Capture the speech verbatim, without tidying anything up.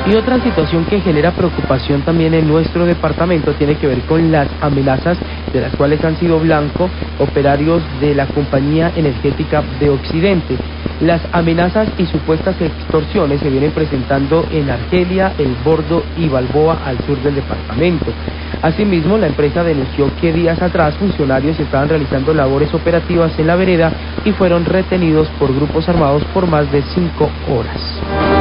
Y otra situación que genera preocupación también en nuestro departamento tiene que ver con las amenazas de las cuales han sido blanco operarios de la compañía energética de Occidente. Las amenazas y supuestas extorsiones se vienen presentando en Argelia, El Bordo y Balboa al sur del departamento. Asimismo, la empresa denunció que días atrás funcionarios estaban realizando labores operativas en la vereda y fueron retenidos por grupos armados por más de cinco horas.